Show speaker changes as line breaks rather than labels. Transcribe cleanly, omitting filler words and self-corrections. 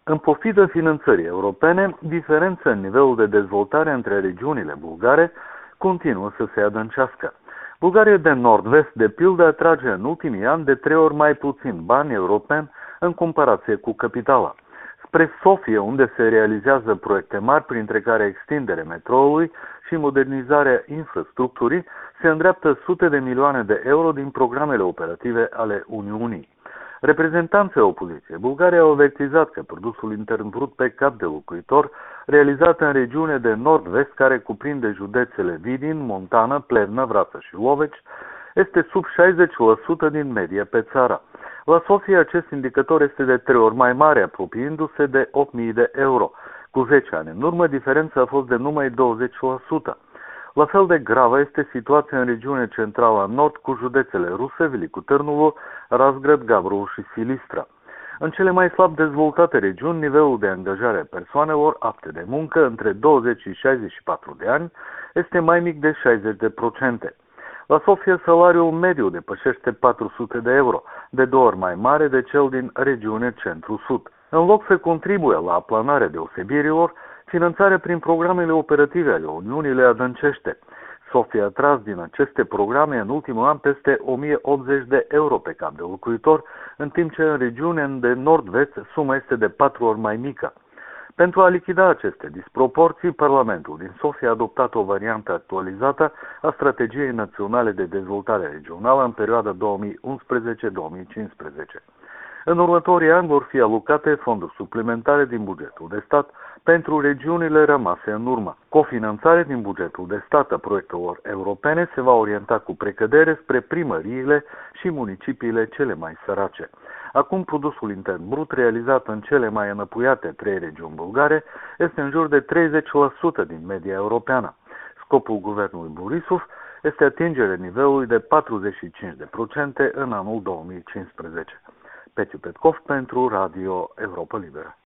În pofidă finanțării europene, diferența în nivelul de dezvoltare între regiunile bulgare continuă să se adâncească. Bulgaria de Nord-Vest, de pildă, atrage în ultimii ani de 3 ori mai puțin bani europeni în comparație cu capitala. Spre Sofia, unde se realizează proiecte mari, printre care extinderea metroului și modernizarea infrastructurii, se îndreaptă sute de milioane de euro din programele operative ale Uniunii. Reprezentanții opoziției bulgare au avertizat că produsul intern brut pe cap de locuitor, realizat în regiune de nord-vest, care cuprinde județele Vidin, Montana, Plevna, Vrața și Loveci, este sub 60% din medie pe țară. La Sofia acest indicator este de 3 ori mai mare, apropiindu-se de 8.000 de euro. Cu 10 ani în urmă, diferența a fost de numai 20%. La fel de gravă este situația în regiunea centrală nord, cu județele Ruсе, Velicu Târnovo, Razgrad, Gabrovo și Silistra. În cele mai slab dezvoltate regiuni, nivelul de angajare a persoanelor apte de muncă între 20 și 64 de ani este mai mic de 60%. La Sofia, salariul mediu depășește 400 de euro, de 2 ori mai mare de cel din regiunea centru-sud. În loc să contribuie la aplanarea deosebirilor, finanțarea prin programele operative ale Uniunii le adâncește. Sofia a tras din aceste programe în ultimul an peste 1080 de euro pe cap de locuitor, în timp ce în regiunea de nord-vest suma este de 4 ori mai mică. Pentru a lichida aceste disproporții, Parlamentul din Sofia a adoptat o variantă actualizată a Strategiei Naționale de Dezvoltare Regională în perioada 2011-2015. În următorii ani vor fi alocate fonduri suplimentare din bugetul de stat pentru regiunile rămase în urmă. Cofinanțarea din bugetul de stat a proiectelor europene se va orienta cu precădere spre primăriile și municipiile cele mai sărace. Acum, produsul intern brut realizat în cele mai înăpuiate 3 regiuni bulgare este în jur de 30% din media europeană. Scopul guvernului Borisov este atingerea nivelului de 45% în anul 2015. Petiu Petkov pentru Radio Europa Liberă.